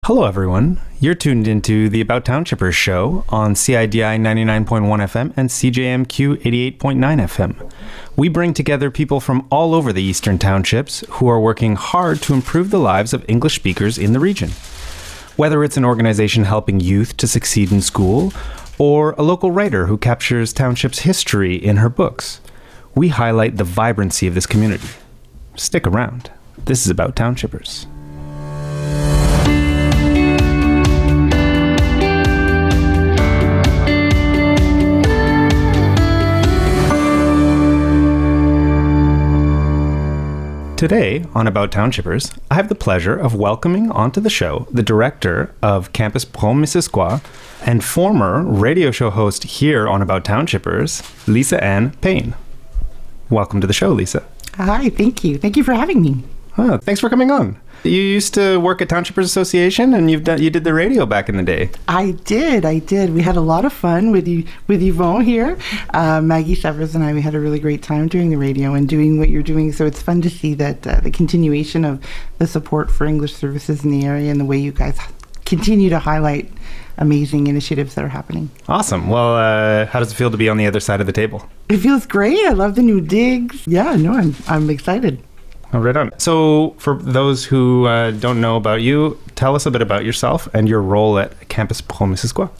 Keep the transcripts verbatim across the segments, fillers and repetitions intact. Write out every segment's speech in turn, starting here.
Hello, everyone. You're tuned into the About Townshippers show on C I D I ninety-nine point one F M and C J M Q eighty-eight point nine F M. We bring together people from all over the Eastern Townships who are working hard to improve the lives of English speakers in the region. Whether it's an organization helping youth to succeed in school, or a local writer who captures Township's history in her books, we highlight the vibrancy of this community. Stick around. This is About Townshippers. Today, on About Townshippers, I have the pleasure of welcoming onto the show the director of Campus Brome-Missisquoi and former radio show host here on About Townshippers, Lisa Ann Payne. Welcome to the show, Lisa. Hi, thank you. Thank you for having me. Oh, thanks for coming on. You used to work at Townshippers Association, and you've done you did the radio back in the day. I did, I did. We had a lot of fun with you, with Yvonne here. Uh, Maggie Severs and I, we had a really great time doing the radio and doing what you're doing. So it's fun to see that uh, the continuation of the support for English services in the area and the way you guys continue to highlight amazing initiatives that are happening. Awesome. Well, uh, how does it feel to be on the other side of the table? It feels great. I love the new digs. Yeah, no, I'm I'm excited. Oh, right on. So for those who uh, don't know about you, tell us a bit about yourself and your role at Campus Brome-Missisquoi.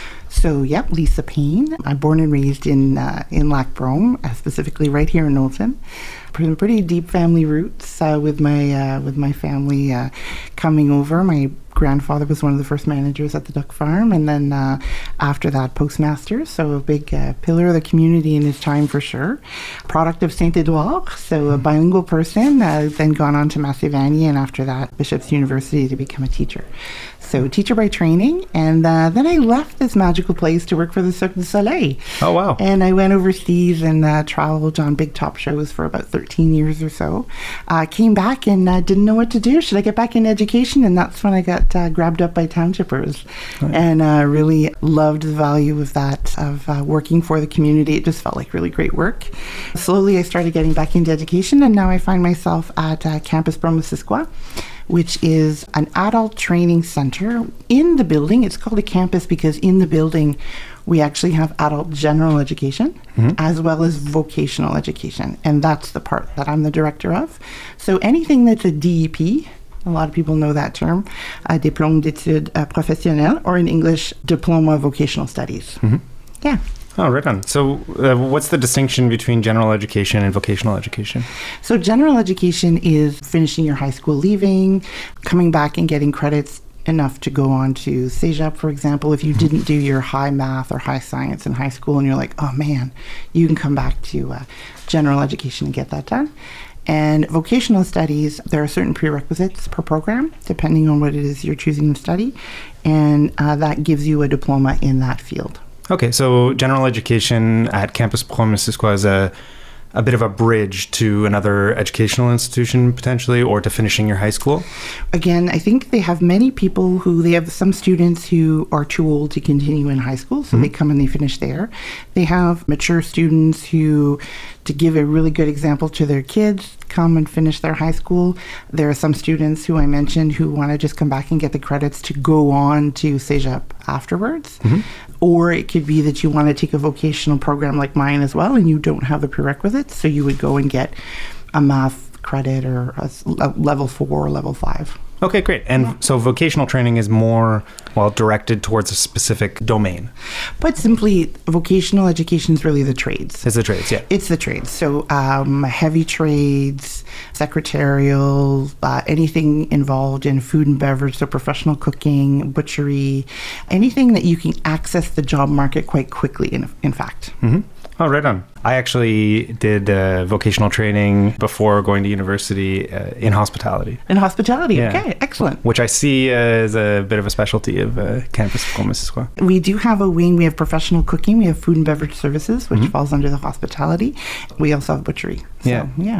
So, yep, Lisa Payne. I'm born and raised in uh, in Lac Brome, uh, specifically right here in Knowlton. Pretty, pretty deep family roots uh, with my uh, with my family uh, coming over. My grandfather was one of the first managers at the duck farm, and then uh, after that, postmaster. So a big uh, pillar of the community in his time for sure. Product of Saint Edouard, so a bilingual person. Uh, then gone on to Massey Vanier, and after that, Bishop's University to become a teacher. So teacher by training, and uh, then I left this magical place to work for the Cirque du Soleil. Oh, wow. And I went overseas and uh, traveled on big top shows for about thirteen years or so. Uh, came back and uh, didn't know what to do. Should I get back in education? And that's when I got uh, grabbed up by Townshippers. Right. And uh, really loved the value of that, of uh, working for the community. It just felt like really great work. Slowly I started getting back into education, and now I find myself at uh, Campus Brome-Missisquoi, which is an adult training center in the building. It's called a campus because in the building we actually have adult general education mm-hmm. as well as vocational education. And that's the part that I'm the director of. So anything that's a D E P, a lot of people know that term, uh, Diplôme d'études uh, professionnelles, or in English, Diploma of Vocational Studies. Mm-hmm. Yeah. Oh, right on. So uh, what's the distinction between general education and vocational education? So general education is finishing your high school leaving, coming back and getting credits enough to go on to Cégep, for example. If you didn't do your high math or high science in high school and you're like, oh man, you can come back to uh, general education and get that done. And vocational studies, there are certain prerequisites per program, depending on what it is you're choosing to study. And uh, that gives you a diploma in that field. Okay, so general education at Campus Brome-Missisquoi is a, a bit of a bridge to another educational institution potentially, or to finishing your high school? Again, I think they have many people who, they have some students who are too old to continue in high school, so mm-hmm. they come and they finish there. They have mature students who, to give a really good example to their kids, come and finish their high school. There are some students who I mentioned who want to just come back and get the credits to go on to Cégep afterwards. Mm-hmm. Or it could be that you want to take a vocational program like mine as well, and you don't have the prerequisites, so you would go and get a math credit or a, a level four or level five. Okay, great. And yeah. So vocational training is more, well, directed towards a specific domain. But simply, vocational education is really the trades. It's the trades, yeah. It's the trades. So um, heavy trades, secretarial, uh, anything involved in food and beverage, so professional cooking, butchery, anything that you can access the job market quite quickly, in, in fact. Mm-hmm. Oh, right on. I actually did uh, vocational training before going to university uh, in hospitality. In hospitality, yeah. Okay, excellent. Which I see uh, as a bit of a specialty of uh, Campus Brome-Missisquoi. We do have a wing. We have professional cooking. We have food and beverage services, which mm-hmm. falls under the hospitality. We also have butchery. So, yeah. yeah.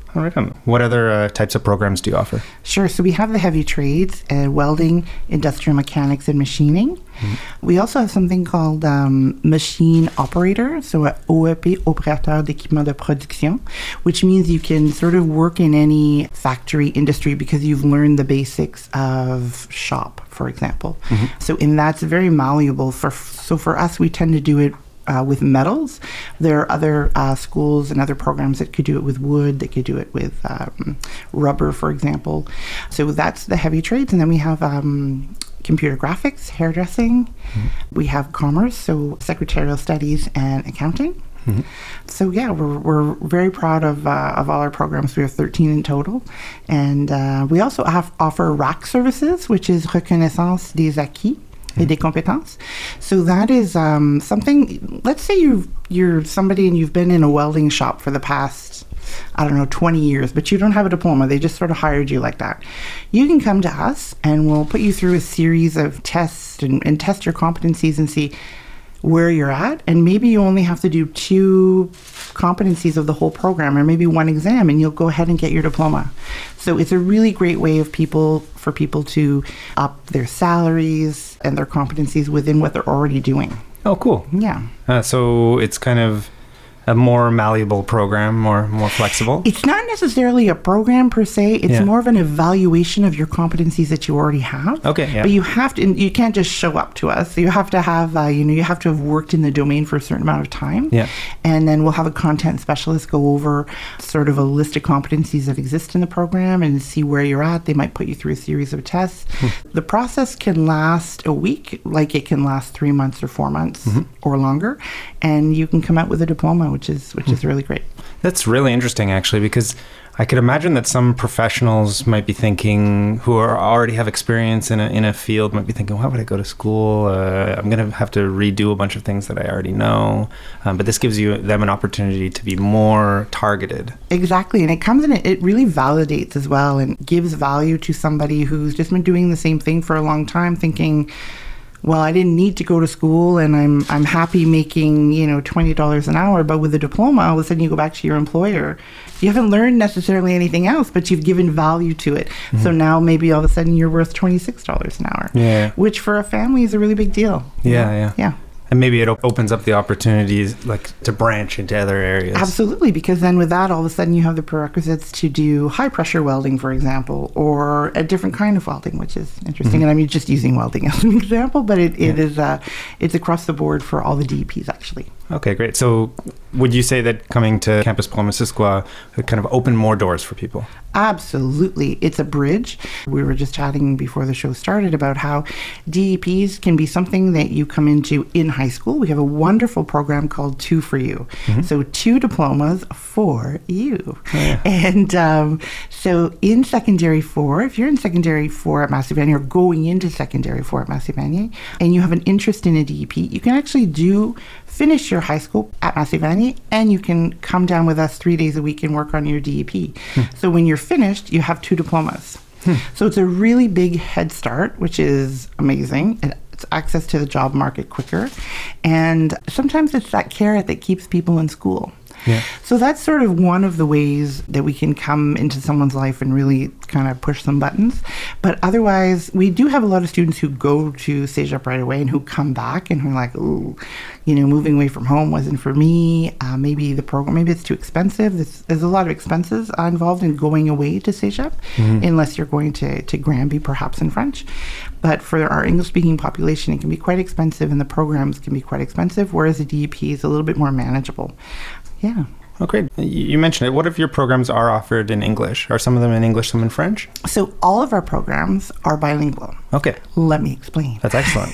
All right. Um, what other uh, types of programs do you offer? Sure. So we have the heavy trades, uh, welding, industrial mechanics, and machining. Mm-hmm. We also have something called um, machine operator, so a O E P, opérateur d'équipement de production, which means you can sort of work in any factory industry because you've learned the basics of shop, for example. Mm-hmm. So, and that's very malleable. For So for us, we tend to do it Uh, with metals. There are other uh, schools and other programs that could do it with wood, that could do it with um, rubber, for example. So that's the heavy trades. And then we have um, computer graphics, hairdressing. Mm-hmm. We have commerce, so secretarial studies and accounting. Mm-hmm. So yeah, we're we're very proud of uh, of all our programs. We have thirteen in total. And uh, we also have, offer R A C services, which is Reconnaissance des Acquis et des compétences. So that is um, something, let's say you've, you're somebody and you've been in a welding shop for the past, I don't know, twenty years, but you don't have a diploma. They just sort of hired you like that. You can come to us and we'll put you through a series of tests and, and test your competencies and see where you're at. And maybe you only have to do two competencies of the whole program, or maybe one exam, and you'll go ahead and get your diploma. So it's a really great way of people for people to up their salaries and their competencies within what they're already doing. Oh, cool. Yeah. Uh, so it's kind of a more malleable program, more more flexible? It's not necessarily a program per se. It's yeah. more of an evaluation of your competencies that you already have. Okay, yeah. But you have to, you can't just show up to us. You have to have, uh, you know, you have to have worked in the domain for a certain amount of time. Yeah. And then we'll have a content specialist go over sort of a list of competencies that exist in the program and see where you're at. They might put you through a series of tests. Hmm. The process can last a week, like it can last three months or four months mm-hmm. or longer. And you can come out with a diploma, which is which is really great. That's really interesting, actually, because I could imagine that some professionals might be thinking, who are already have experience in a in a field, might be thinking, why would I go to school? Uh, I'm going to have to redo a bunch of things that I already know. Um, but this gives you them an opportunity to be more targeted. Exactly, and it comes in, it really validates as well and gives value to somebody who's just been doing the same thing for a long time, thinking, well, I didn't need to go to school and I'm I'm happy making, you know, twenty dollars an hour, but with a diploma, all of a sudden you go back to your employer. You haven't learned necessarily anything else, but you've given value to it. Mm-hmm. So now maybe all of a sudden you're worth twenty-six dollars an hour, yeah. which for a family is a really big deal. Yeah, know? yeah. Yeah. And maybe it op- opens up the opportunities like to branch into other areas. Absolutely, because then with that, all of a sudden you have the prerequisites to do high pressure welding, for example, or a different kind of welding, which is interesting. Mm-hmm. And I'm just using welding as an example, but it, it yeah. is uh, it's across the board for all the D E Ps actually. Okay, great. So would you say that coming to Campus Paul Missisquoi kind of opened more doors for people? Absolutely. It's a bridge. We were just chatting before the show started about how D E Ps can be something that you come into in high school. We have a wonderful program called Two for You. Mm-hmm. So two diplomas for you. Oh, yeah. And um, so in secondary four, if you're in secondary four at Massey Vanier or going into secondary four at Massey Vanier, and you have an interest in a D E P, you can actually do finish your high school at Massey Vanier, and you can come down with us three days a week and work on your D E P. Hmm. So when you're finished, you have two diplomas. Hmm. So it's a really big head start, which is amazing. It's access to the job market quicker. And sometimes it's that carrot that keeps people in school. Yeah. So that's sort of one of the ways that we can come into someone's life and really kind of push some buttons. But otherwise, we do have a lot of students who go to Cégep right away and who come back and who are like, ooh, you know, moving away from home wasn't for me. Uh, maybe the program, maybe it's too expensive. There's, there's a lot of expenses uh, involved in going away to Cégep, mm-hmm. unless you're going to, to Granby, perhaps in French. But for our English-speaking population, it can be quite expensive, and the programs can be quite expensive, whereas the D E P is a little bit more manageable. Yeah. Oh, great. You mentioned it. What if your programs are offered in English? Are some of them in English, some in French? So all of our programs are bilingual. Okay. Let me explain. That's excellent.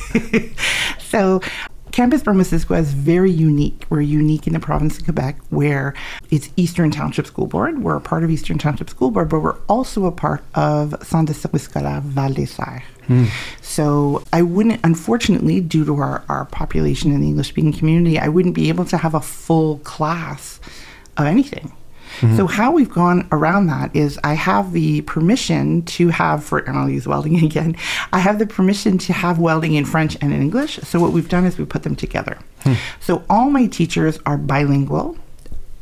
So Campus Paul Missisquoi is very unique. We're unique in the province of Quebec, where it's Eastern Township School Board. We're a part of Eastern Township School Board, but we're also a part of Centre de Service Scolaire Val-des-Serres. Mm. So I wouldn't, unfortunately, due to our, our population in the English-speaking community, I wouldn't be able to have a full class of anything. Mm-hmm. So how we've gone around that is I have the permission to have, for, and I'll use welding again, I have the permission to have welding in French and in English. So what we've done is we put them together. Hmm. So all my teachers are bilingual.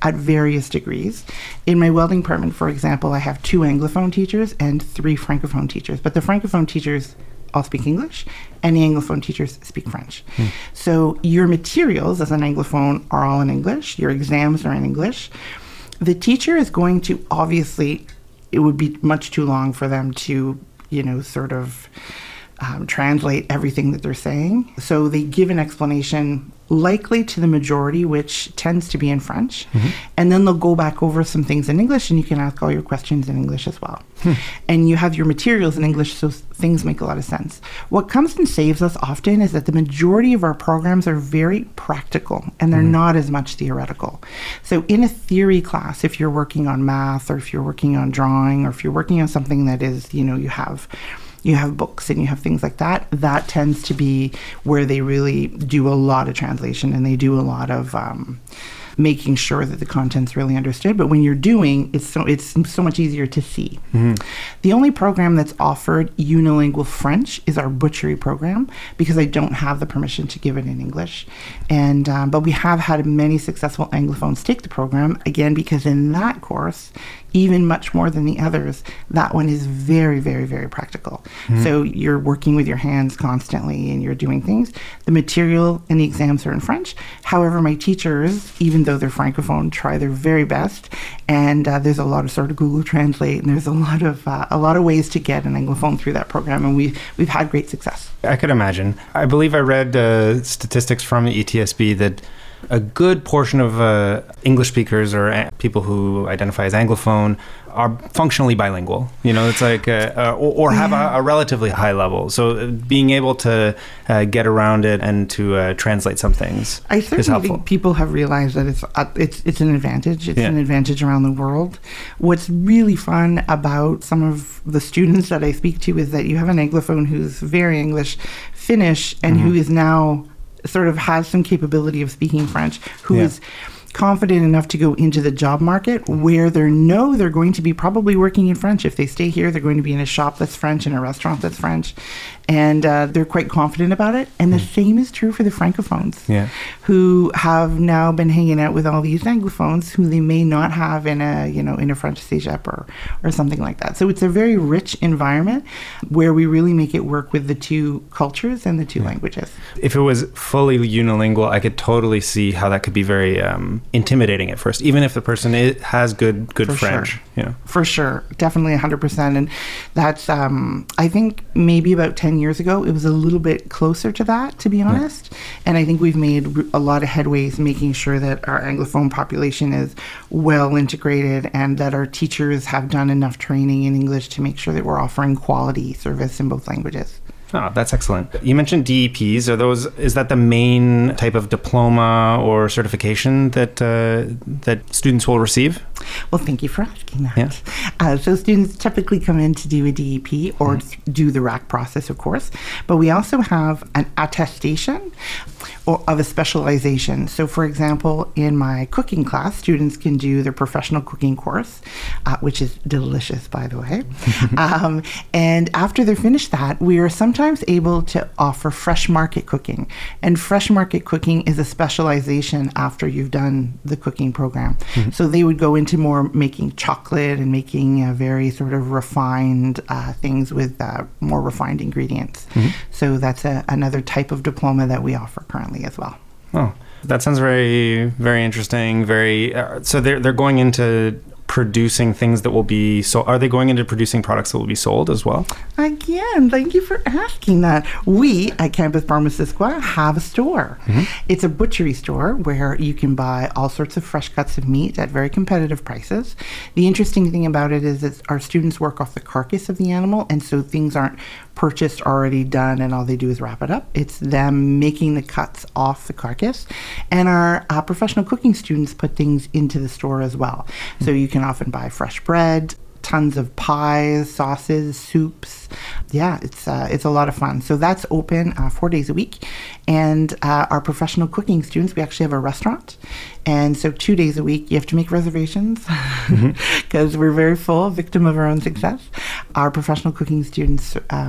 at various degrees. In my welding department, for example, I have two Anglophone teachers and three Francophone teachers, but the Francophone teachers all speak English, and the Anglophone teachers speak French. Hmm. So your materials as an Anglophone are all in English. Your exams are in English. The teacher is going to, obviously, it would be much too long for them to, you know, sort of um, translate everything that they're saying. So they give an explanation likely to the majority, which tends to be in French. Mm-hmm. And then they'll go back over some things in English, and you can ask all your questions in English as well. Hmm. And you have your materials in English, so things make a lot of sense. What comes and saves us often is that the majority of our programs are very practical, and they're mm-hmm. not as much theoretical. So in a theory class, if you're working on math, or if you're working on drawing, or if you're working on something that is, you know, you have you have books and you have things like that, that tends to be where they really do a lot of translation, and they do a lot of um, making sure that the content's really understood. But when you're doing, it's so it's so much easier to see. Mm-hmm. The only program that's offered unilingual French is our butchery program, because I don't have the permission to give it in English. And um, but we have had many successful Anglophones take the program, again, because in that course, even much more than the others, that one is very, very, very practical. Mm-hmm. So you're working with your hands constantly, and you're doing things. The material and the exams are in French. However, my teachers, even though they're Francophone, try their very best. And uh, there's a lot of sort of Google Translate, and there's a lot of uh, a lot of ways to get an Anglophone through that program, and we've we've had great success. I could imagine. I believe I read uh, statistics from the E T S B that a good portion of uh, English speakers, or a- people who identify as Anglophone, are functionally bilingual. You know, it's like, uh, uh, or, or have yeah. a, a relatively high level. So being able to uh, get around it and to uh, translate some things I certainly is helpful. think people have realized that it's uh, it's it's an advantage. It's yeah. an advantage around the world. What's really fun about some of the students that I speak to is that you have an Anglophone who's very English, Finnish, and mm-hmm. who is now sort of has some capability of speaking French, who yeah. is confident enough to go into the job market where they know they're going to be probably working in French. If they stay here, they're going to be in a shop that's French, in a restaurant that's French, and uh, they're quite confident about it. And the mm. same is true for the Francophones, yeah. who have now been hanging out with all these Anglophones who they may not have in a, you know, in a French cégep or, or something like that. So it's a very rich environment where we really make it work with the two cultures and the two yeah. languages. If it was fully unilingual, I could totally see how that could be very um, intimidating at first, even if the person is, has good good For French. Sure. You know. For sure. Definitely one hundred percent. And that's, um, I think maybe about ten years ago, it was a little bit closer to that, to be honest. Yeah. And I think we've made a lot of headways making sure that our Anglophone population is well integrated, and that our teachers have done enough training in English to make sure that we're offering quality service in both languages. Oh, that's excellent. You mentioned D E Ps. Are those, is that the main type of diploma or certification that uh, that students will receive? Well, thank you for asking that. Yeah. Uh, so students typically come in to do a D E P or mm-hmm. do the R A C process, of course. But we also have an attestation or of a specialization. So, for example, in my cooking class, students can do their professional cooking course, uh, which is delicious, by the way. um, and after they're finished that, we are sometimes able to offer fresh market cooking. And fresh market cooking is a specialization after you've done the cooking program. Mm-hmm. So they would go into more making chocolate and making uh, very sort of refined uh, things with uh, more refined ingredients. Mm-hmm. So that's a, another type of diploma that we offer currently as well. Oh, that sounds very, very interesting. Very. Uh, so they're they're going into producing things that will be so are they going into producing products that will be sold as well? Again, thank you for asking that. We at Campus Bar Missisquoi have a store. Mm-hmm. It's a butchery store where you can buy all sorts of fresh cuts of meat at very competitive prices. The interesting thing about it is that our students work off the carcass of the animal, and so things aren't purchased already done and all they do is wrap it up. It's them making the cuts off the carcass, and our uh, professional cooking students put things into the store as well. Mm-hmm. So you can often buy fresh bread, tons of pies, sauces, soups. Yeah, it's uh, it's a lot of fun. So that's open uh, four days a week. And uh, our professional cooking students, we actually have a restaurant. And so two days a week, you have to make reservations because mm-hmm. we're very full, victim of our own success. Our professional cooking students um,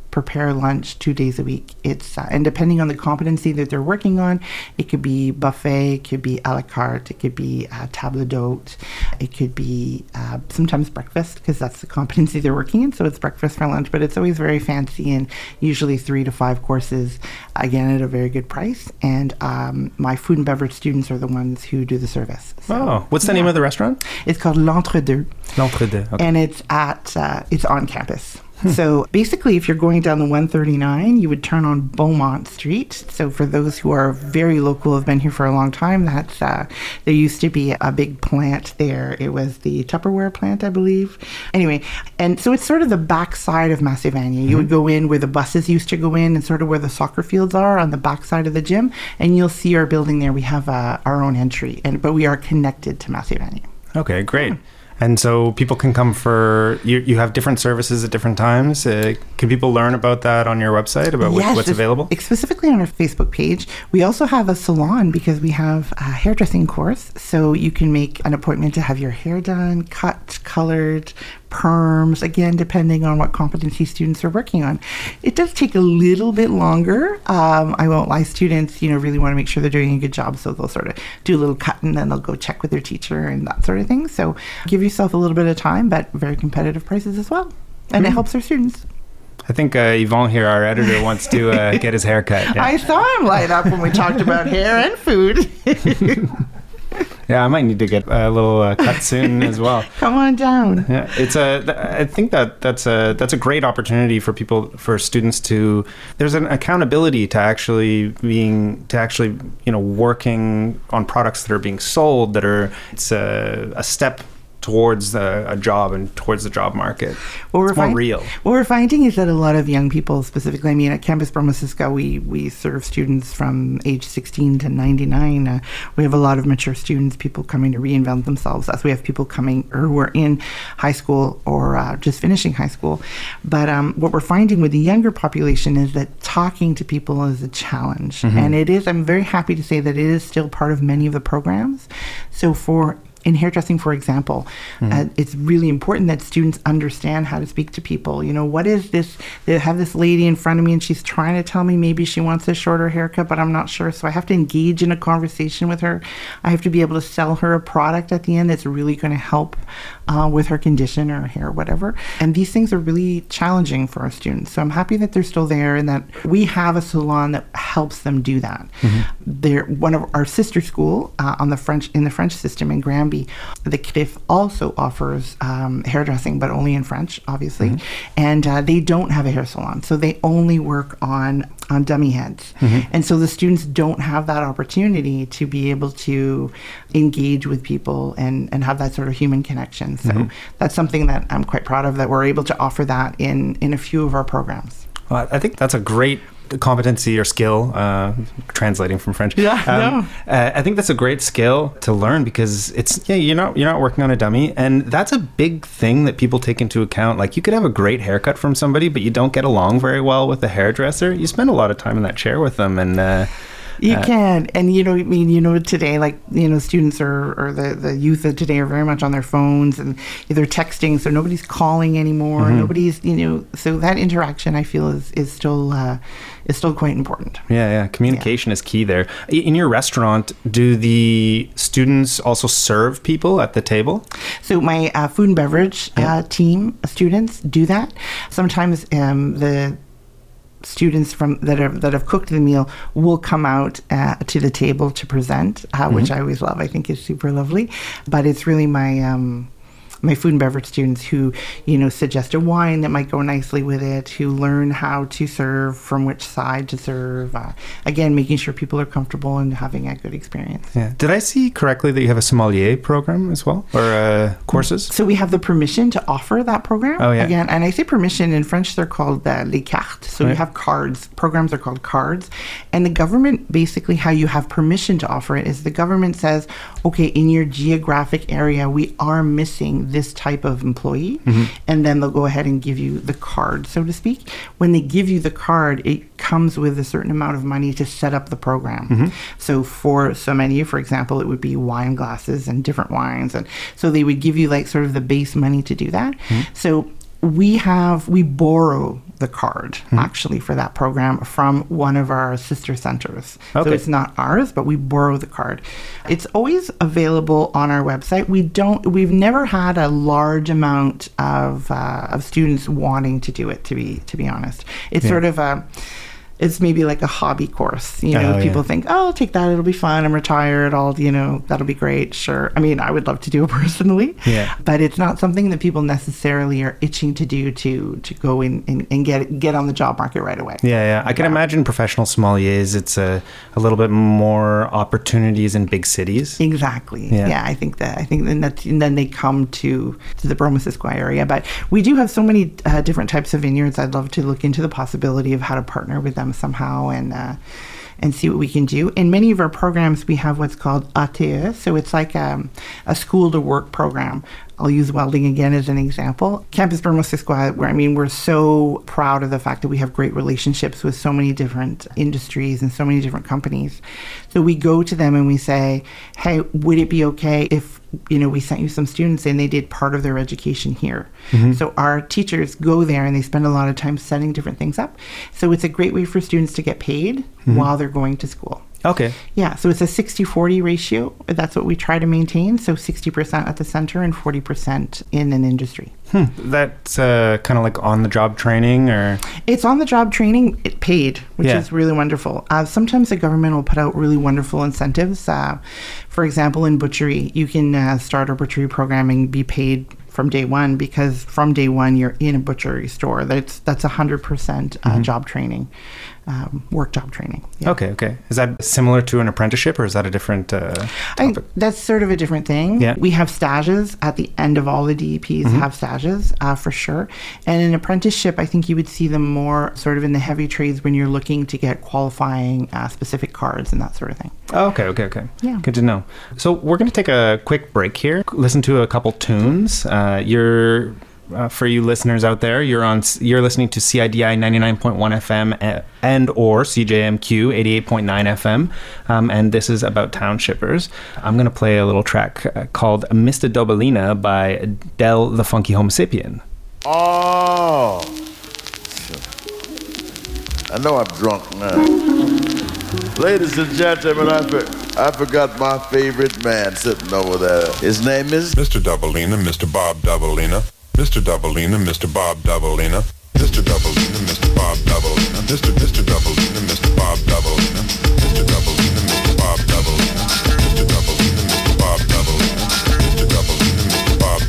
prepare lunch two days a week. It's uh, and depending on the competency that they're working on, it could be buffet, it could be a la carte, it could be uh, table d'hôte, it could be uh, sometimes breakfast, because that's the competency they're working in. So it's breakfast for lunch, but it's always very fancy and usually three to five courses, again at a very good price. And um, my food and beverage students are the ones who do the service. So, oh, what's the yeah. name of the restaurant? It's called L'Entre-deux. L'Entre-deux. Okay. And it's at uh, it's on campus. So basically, if you're going down the one thirty-nine, you would turn on Beaumont Street. So for those who are very local, have been here for a long time, that's uh, there used to be a big plant there. It was the Tupperware plant, I believe. Anyway, and so it's sort of the backside of Massivania. You mm-hmm. would go in where the buses used to go in, and sort of where the soccer fields are on the backside of the gym, and you'll see our building there. We have uh, our own entry, and but we are connected to Massivania. Okay, great. Hmm. And so people can come for, you You have different services at different times. Uh, can people learn about that on your website, about yes, what's available? Specifically on our Facebook page. We also have a salon because we have a hairdressing course. So you can make an appointment to have your hair done, cut, colored, perms, again, depending on what competency students are working on. It does take a little bit longer. Um, I won't lie, students, you know, really want to make sure they're doing a good job, so they'll sort of do a little cut and then they'll go check with their teacher and that sort of thing. So give yourself a little bit of time, but very competitive prices as well. And mm. it helps our students. I think uh, Yvon here, our editor, wants to uh, get his hair cut. Yeah. I saw him light up when we talked about hair and food. Yeah, I might need to get a little uh, cut soon as well. Come on down. Yeah, it's a. I think that that's a that's a great opportunity for people, for students to. There's an accountability to actually being to actually you know working on products that are being sold, that are. It's a, a step towards the, a job and towards the job market. Well, we're it's more find, real. What we're finding is that a lot of young people, specifically, I mean, at Campus Bromissisquoi, we, we serve students from age sixteen to ninety-nine. Uh, we have a lot of mature students, people coming to reinvent themselves, as we have people coming or who are in high school or uh, just finishing high school. But um, what we're finding with the younger population is that talking to people is a challenge. Mm-hmm. And it is, I'm very happy to say that it is still part of many of the programs. So for in hairdressing, for example, mm-hmm. uh, it's really important that students understand how to speak to people. You know, what is this? They have this lady in front of me and she's trying to tell me maybe she wants a shorter haircut, but I'm not sure. So I have to engage in a conversation with her. I have to be able to sell her a product at the end that's really going to help uh, with her condition or hair, whatever. And these things are really challenging for our students. So I'm happy that they're still there and that we have a salon that helps them do that. Mm-hmm. They're one of our sister school uh, on the French in the French system in Granby. The C R I F also offers um, hairdressing, but only in French, obviously. Mm-hmm. And uh, they don't have a hair salon, so they only work on on dummy heads. Mm-hmm. And so the students don't have that opportunity to be able to engage with people and, and have that sort of human connection. So mm-hmm. that's something that I'm quite proud of, that we're able to offer that in, in a few of our programs. Well, I think that's a great competency or skill, uh, translating from French. Yeah, um, no. uh, I think that's a great skill to learn, because it's yeah you're not you're not working on a dummy, and that's a big thing that people take into account. Like, you could have a great haircut from somebody, but you don't get along very well with the hairdresser. You spend a lot of time in that chair with them, and uh, you uh, can. And you know, I mean, you know, today, like, you know, students are, or the, the youth of today are very much on their phones and they're texting, so nobody's calling anymore. Mm-hmm. Nobody's, you know, so that interaction, I feel, is is still uh, is still quite important. Yeah, yeah. Communication yeah. is key there. In your restaurant, do the students also serve people at the table? So my uh, food and beverage yeah. uh, team students do that. Sometimes um, the students from that are that have cooked the meal will come out uh, to the table to present, uh, mm-hmm. which I always love. I think is super lovely. But it's really my um, my food and beverage students who, you know, suggest a wine that might go nicely with it, who learn how to serve, from which side to serve. Uh, again, making sure people are comfortable and having a good experience. Yeah. Did I see correctly that you have a sommelier program as well, or uh, courses? So we have the permission to offer that program. Oh, yeah. Again, and I say permission, in French they're called uh, les cartes. So right. you have cards. Programs are called cards. And the government, basically how you have permission to offer it is the government says, okay, in your geographic area, we are missing this type of employee, mm-hmm. and then they'll go ahead and give you the card, so to speak. When they give you the card, it comes with a certain amount of money to set up the program. Mm-hmm. So for so many, for example, it would be wine glasses and different wines, and so they would give you like sort of the base money to do that. Mm-hmm. So we have we borrow the card mm-hmm. actually for that program from one of our sister centers. Okay. So it's not ours, but we borrow the card. It's always available on our website. We don't, we've never had a large amount of uh, of students wanting to do it, to be to be honest. It's yeah. sort of a It's maybe like a hobby course. You know, oh, people yeah. think, oh, I'll take that. It'll be fun. I'm retired. I'll, you know, that'll be great. Sure. I mean, I would love to do it personally. Yeah. But it's not something that people necessarily are itching to do to to go in and, and get get on the job market right away. Yeah, yeah. I can yeah. imagine professional sommeliers, it's a, a little bit more opportunities in big cities. Exactly. Yeah, yeah I think that. I think then, that, and then they come to, to the Brome-Missisquoi area. But we do have so many uh, different types of vineyards. I'd love to look into the possibility of how to partner with them somehow and uh, and see what we can do. In many of our programs, we have what's called A T E, so it's like um, a school to work program. I'll use welding again as an example. Campus Brome-Missisquoi, where I mean, we're so proud of the fact that we have great relationships with so many different industries and so many different companies. So we go to them and we say, hey, would it be okay if, you know, we sent you some students and they did part of their education here? Mm-hmm. So our teachers go there and they spend a lot of time setting different things up. So it's a great way for students to get paid mm-hmm. while they're going to school. Okay. Yeah, so it's a sixty forty ratio. That's what we try to maintain. So sixty percent at the center and forty percent in an industry. Hmm. That's uh, kind of like on-the-job training, or? It's on-the-job training, it paid, which yeah. is really wonderful. Uh, sometimes the government will put out really wonderful incentives. Uh, for example, in butchery, you can uh, start a butchery program and be paid from day one, because from day one you're in a butchery store. That's that's one hundred percent uh, mm-hmm. job training, um, work job training. Yeah. Okay, okay. Is that similar to an apprenticeship, or is that a different uh, topic? I, that's sort of a different thing. Yeah. We have stages at the end of all the D E Ps, mm-hmm. have stages uh, for sure. And an apprenticeship, I think you would see them more sort of in the heavy trades when you're looking to get qualifying uh, specific cards and that sort of thing. Oh, okay, okay, okay. Yeah. Good to know. So we're going to take a quick break here, listen to a couple tunes. Uh, you're, uh, for you listeners out there, you're on. You're listening to C I D I ninety-nine point one F M and or C J M Q eighty-eight point nine F M, um, and this is About Town Shippers. I'm going to play a little track uh, called Mister Dobalina by Del the Funky Homosapien. Oh, I know I'm drunk now. Ladies and gentlemen, I, for, I forgot my favorite man sitting over there. His name is Mister Dobalina, Mister Bob Dobalina. Mister Dobalina, Mister Bob Dobalina. Mister Dobalina, Mister Bob Dobalina. Mister Mister Dobalina, Mister Bob Dobalina. Mister Dobalina, Mister Bob Dobalina. Mister Dobalina, Mister Bob Dobalina. Mister Dobalina, Mister Bob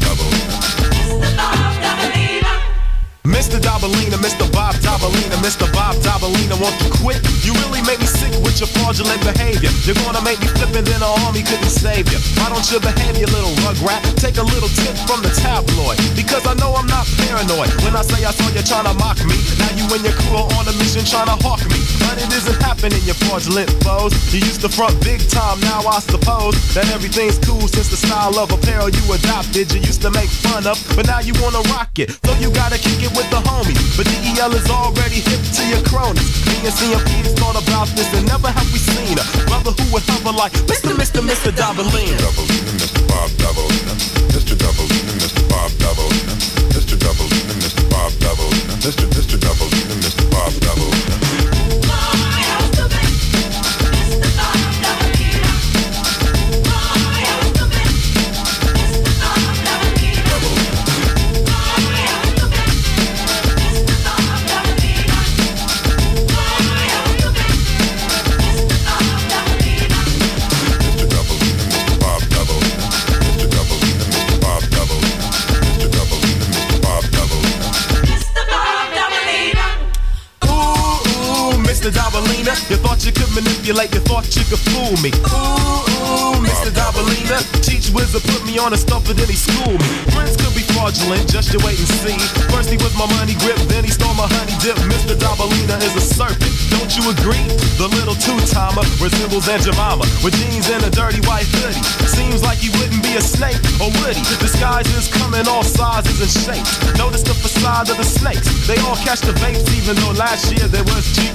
Dobalina. Mister Dobalina, Mister Bob Dobalina, Mister Bob Dobalina, won't you quit? You really make me sick with your fraudulent behavior. You're gonna make me flip and then the army couldn't save you. Why don't you behave, you little rugrat? Take a little tip from the tabloid, because I know I'm not paranoid. When I say I saw you trying to mock me, now you and your crew are on a mission trying to hawk me. But it isn't happening, you fraudulent foes. You used to front big time, now I suppose that everything's cool since the style of apparel you adopted. You used to make fun of, but now you wanna rock it. So you gotta kick it with the homies, but D E L is already hip to your cronies. Me and C M P's thought about this and never have we seen a brother who would hover like Mister Mister Mister Dobalina. Dobalina, Mister Bob Dobalina. Mister Dobalina, Mister Bob Dobalina. Mister Dobalina, Mister Bob Dobalina. Mister Mister Dobalina, Mister Bob Dobalina. Dobalina, you thought you could manipulate, you thought you could fool me. Ooh, ooh, Mister Dobalina, teach wizard put me on a stumper, then he schooled me. Friends could be fraudulent, just you wait and see. First he was my money grip, then he stole my honey dip. Mister Dobalina is a serpent, don't you agree? The little two-timer resembles Aunt Jemima, with jeans and a dirty white hoodie. Seems like he wouldn't be a snake, or would he? Disguises come in all sizes and shapes. Notice the facade of the snakes, they all catch the vapes, even though last year there was G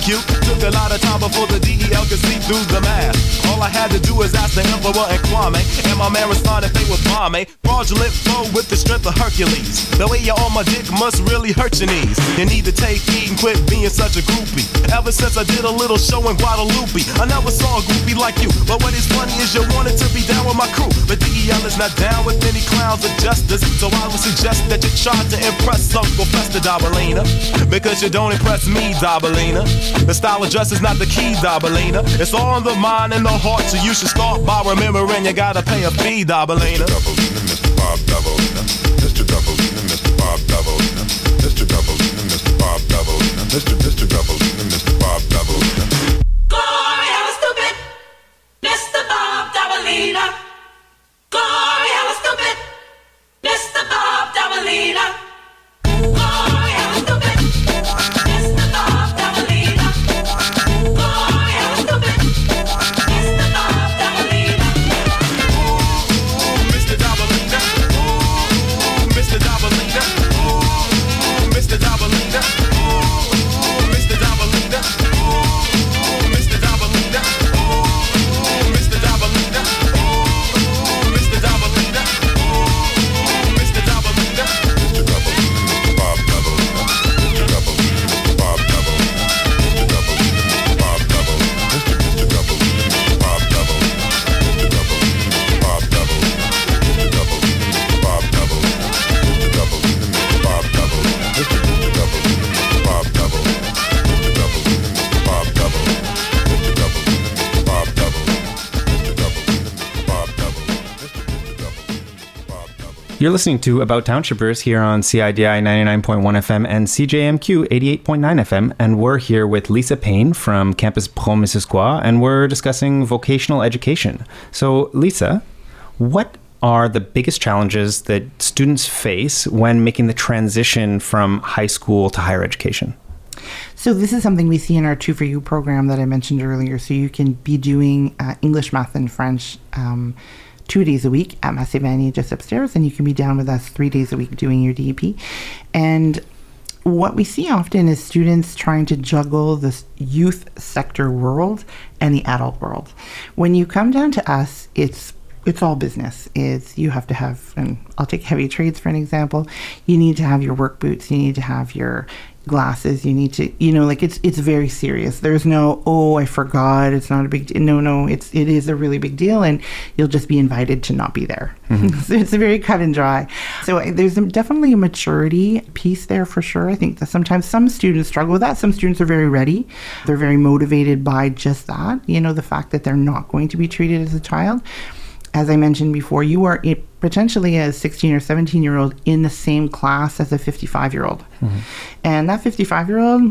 Q. Took a lot of time before the D E L could see through the math. All I had to do is ask the Emperor and Kwame, and my man responded they were bombing. Fraudulent flow with the strength of Hercules. The way you're on my dick must really hurt your knees. You need to take heed and quit being such a groupie. Ever since I did a little show in Guadalupe, I never saw a groupie like you. But what is funny is you wanted to be down with my crew, but D E L is not down with any clowns of justice. So I would suggest that you try to impress Uncle Fester, Dabalina, because you don't impress me, Dabalina. The style of dress is not the key, Dabalina. It's all in the mind and the heart, so you should start by remembering you gotta pay a fee, Dabalina. Mister Bob Dabalina, Mister Dabalina, Mister Bob Dabalina, Mister Dabalina, Mister Bob Dabalina, Mister Mister Dabalina, Mister Bob Dabalina. Go, hella stupid, Mister Bob Dabalina. Go, hella stupid, Mister Bob Dabalina. Go, hella stupid, Mister Bob Dabalina. Go, hella stupid, Mister Bob Dabalina. Ooh, Mister Dabalina. Ooh, Mister Dabalina. Ooh, Mister Dabalina. Ooh, Mister Dabalina. Ooh, Mister Dabalina. Ooh, Mister Dabalina. Ooh, Mister Dabalina. Ooh, Mister Dabalina. Mister Dabalina, Mister Bob Dabalina, Mister Dabalina, Mister Bob Dabalina, Mister Dabalina, Mister Bob Dabalina, Mister Mister Dabalina, Mister Bob Dabalina, Mister Dabalina, Mister Bob Dabalina, Mister Dabalina, Mister Bob Dabalina, Mister Dabalina, Mister Bob Dabalina, Mister Mister Dabalina, Mister Bob Dabalina, Mister Dabalina, Mister Bob Dabalina, Mister Dabalina, Mister Bob Dabalina, Mister Dabalina, Mister Bob Dabalina, Mister Mister Dabalina, Mister Bob Dabalina. You're listening to About Townshippers here on C I D I ninety-nine point one F M and C J M Q eighty-eight point nine F M, and we're here with Lisa Payne from Campus Pro-Missisquoi, and we're discussing vocational education. So, Lisa, what are the biggest challenges that students face when making the transition from high school to higher education? So this is something we see in our Two for You program that I mentioned earlier. So you can be doing uh, English, math, and French um, two days a week at Massey just upstairs, and you can be down with us three days a week doing your D E P. And what we see often is students trying to juggle this youth sector world and the adult world. When you come down to us, it's it's all business. It's you have to have, and I'll take heavy trades for an example. You need to have your work boots. You need to have your glasses. You need to, you know, like it's it's very serious. There's no, oh, I forgot. It's not a big deal. No, no, it's it is a really big deal, and you'll just be invited to not be there. Mm-hmm. So it's very cut and dry. So there's definitely a maturity piece there for sure. I think that sometimes some students struggle with that. Some students are very ready. They're very motivated by just that. You know, the fact that they're not going to be treated as a child. As I mentioned before, you are a, potentially a sixteen or seventeen year old in the same class as a fifty-five year old. Mm-hmm. And that fifty-five year old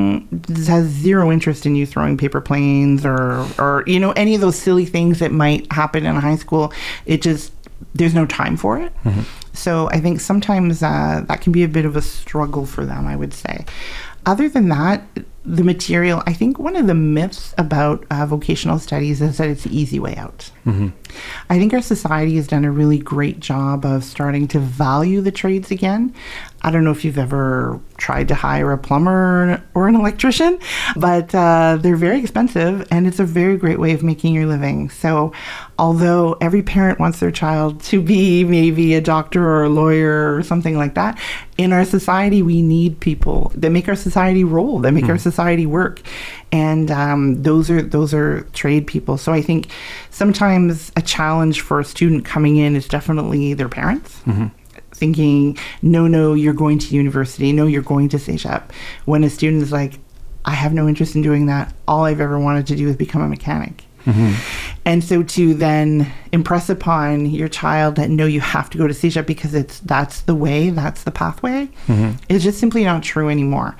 mm, has zero interest in you throwing paper planes or, or, you know, any of those silly things that might happen in high school. It just, there's no time for it. Mm-hmm. So I think sometimes uh, that can be a bit of a struggle for them, I would say. Other than that, the material, I think one of the myths about uh, vocational studies is that it's the easy way out. Mm-hmm. I think our society has done a really great job of starting to value the trades again. I don't know if you've ever tried to hire a plumber or an electrician, but uh, they're very expensive, and it's a very great way of making your living. So although every parent wants their child to be maybe a doctor or a lawyer or something like that, in our society, we need people that make our society roll, that make mm. our society work. And um, those are those are trade people. So I think sometimes a challenge for a student coming in is definitely their parents. Mm-hmm. Thinking, no, no, you're going to university. No, you're going to CEGEP. When a student is like, I have no interest in doing that. All I've ever wanted to do is become a mechanic. Mm-hmm. And so to then impress upon your child that, no, you have to go to CEGEP because it's that's the way, that's the pathway, mm-hmm. is just simply not true anymore.